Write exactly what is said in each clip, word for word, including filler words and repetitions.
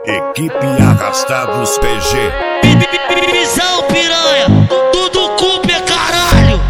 Equipe Arrastados P G. Visão piranha, tudo culpa é caralho.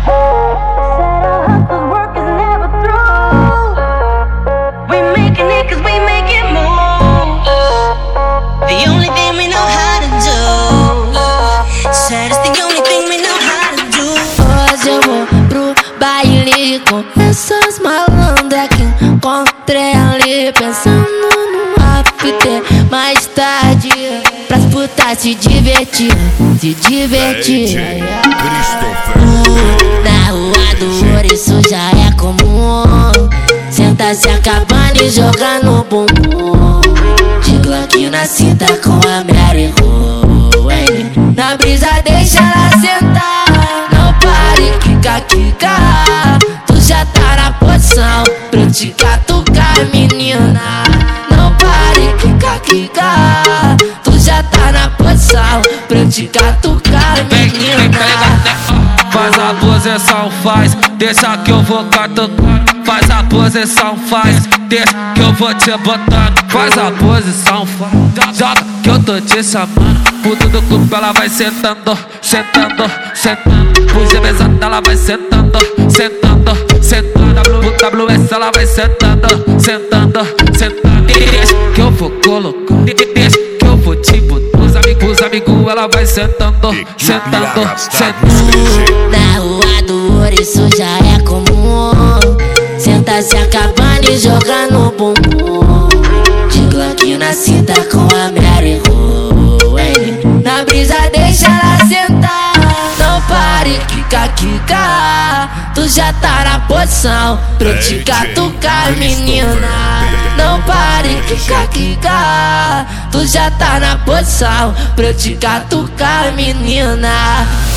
Hoje eu vou pro baile com essas malandras que encontrei ali, pensando no after mais tarde, pras putas se divertir, se divertir. Na rua do ouro isso já é comum, senta se acabando e joga no bumbum, de Glock na cinta com a Mary Rue, hein? Na brisa deixa ela sentar, não pare, quica, quica. Tu já tá na posição pra eu te catucar, menina. Não pare, quica, quica. Tu já tá na posição pra eu te catucar, menina. Faz a posição, faz, deixa que eu vou catucar. Faz a posição, faz, deixa que eu vou te botando. Faz a posição, faz, joga que eu tô te chamando. Puto do clube ela vai sentando, sentando, sentando. Puxa pesado ela vai sentando, sentando, sentando. Pro W S ela vai sentando, sentando, sentando. Deixa que eu vou colocar, deixa que eu vou te botar. Os amigos, os amigos ela vai sentando, sentando, sentando. Na rua do ouro isso já é comum, senta se acabando e joga no bumbum, de Glock na cinta com a Mary Rue, hein? Na brisa deixa ela sentar, não pare, quica, quica. Tu já tá na posição pra eu te catucar, menina. Não pare, quica, quica. Tu já tá na posição pra eu te catucar, menina.